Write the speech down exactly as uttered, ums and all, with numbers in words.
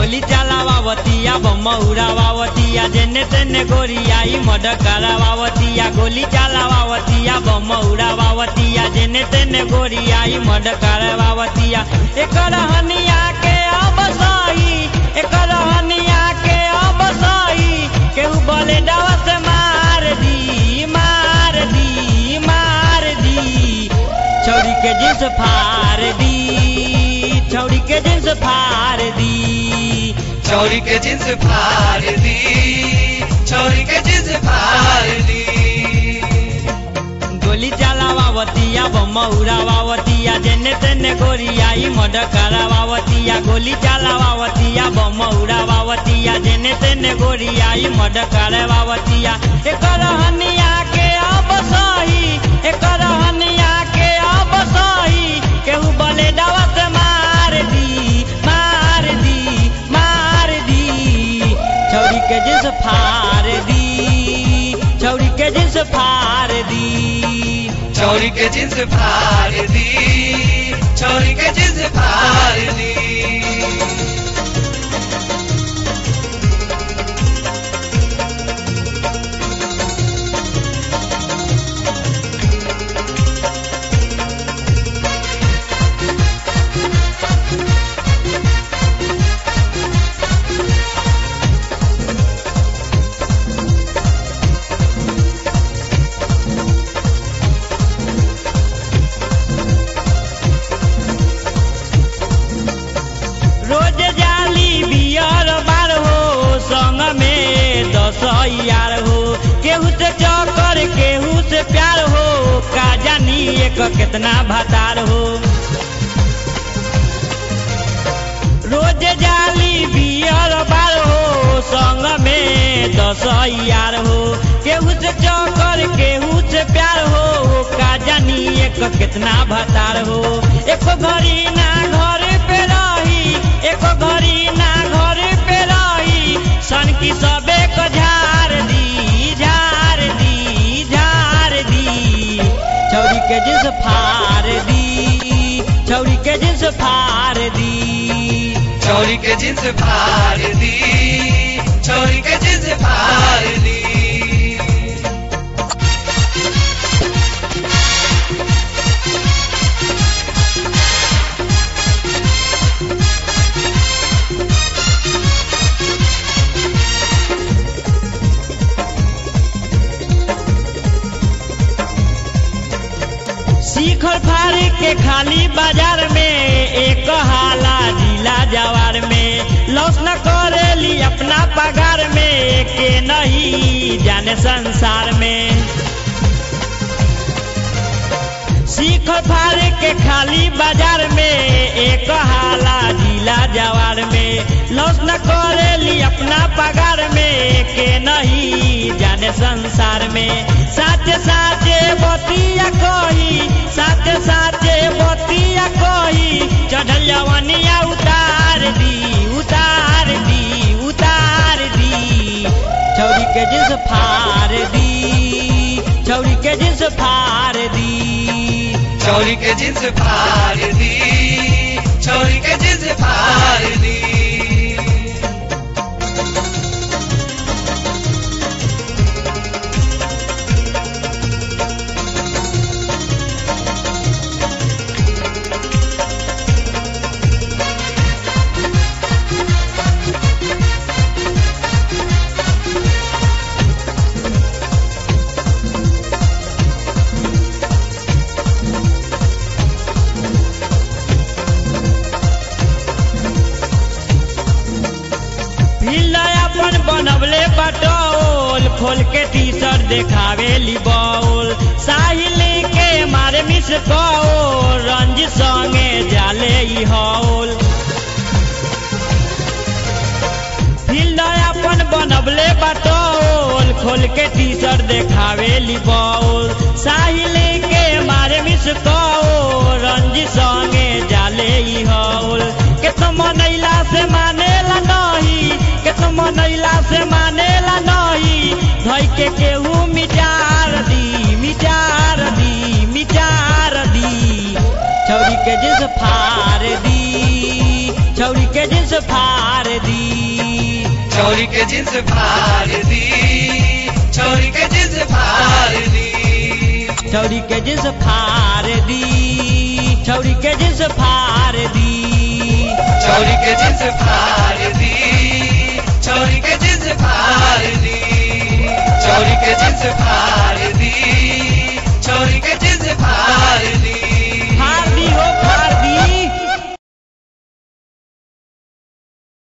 गोली चलावतिया बम उड़ावतिया जेने तेने गोरियाई मड करावतिया गोली चलावतिया बम उड़ावतिया जेने तेने गोरियाई मड करावतिया एकर हनिया के अब सही एकर हनिया के अब सही केहू बोले डवा से मार दी मार दी मार दी छौरी के जींस फाड़ दी छौरी के जींस फाड़ दी छौरी के जींस फाड़ दी छौरी के जींस फाड़ दी गोली चलावतिया बम उड़ावतिया जेने तेने गोरियाई मड करावतिया गोली चलावतिया बम उड़ावतिया जेने तेने गोरियाई मड करावतिया एकर हनिया के अब सही एकर हनिया के अब सही केहू बोले डवा से मार दी मार दी मार दी छौरी के जींस फाड़ दी छौरी के जींस फाड़ दी छौरी के जींस फाड़ दी छौरी के जींस फाड़ दी यार हो केहू से चौकर केहू से प्यार हो का जानी एक कितना भतार हो रोज जाली बियर बार हो संग में दस यार हो केहू से चौकर केहू से प्यार हो का जानी एक कितना भतार हो एक घड़ी ना घर पे रही एक घड़ी ना घर पे रही सन की सबे को झाड़ दी झाड़ दी झाड़ दी छौरी के जींस फाड़ दी छौरी के जींस फाड़ दी छौरी के जींस फाड़ दी छौरी के जींस फाड़ दी शिखर फाड़ के खाली बाजार में एक हाला जिला जवार में लॉस न करेली अपना पगार में के नहीं जाने संसार में शिखर फाड़ के खाली बाजार में एक हाला जिला जवार में लॉस न करेली अपना पगार में के नहीं जाने संसार में साचे साचे बतिया कही साचे साचे बतिया कही चढ़ल जवनिया उतार दी उतार दी उतार दी छौरी के जींस फाड़ दी छौरी के जींस फाड़ दी छौरी के जींस फाड़ दी छौरी के जींस फाड़ दी बनवले बटोल खोल के टी शर्ट देखावेली बॉल साहिल के मारे मिस कॉल रंजित संगे जाले ई हॉल फील्ड अपन बनवले बटोल खोल के टी शर्ट देखावेली बॉल साहिल के मारे मिस कॉल रंजित संगे जाले ई हॉल के तो मनैला से मानेला नहीं के तो मनैला से मानेला नहीं धई के केहू मिटार दी मिटार दी मिटार दी छौरी के जींस फाड़ दी छौरी के जींस फाड़ दी के जींस फाड़ दी छौरी के जींस फाड़ दी छौरी के जींस फाड़ दी छौरी के जींस फाड़ दी छौरी के जींस फाड़ दी छौरी के जींस फाड़ दी छौरी के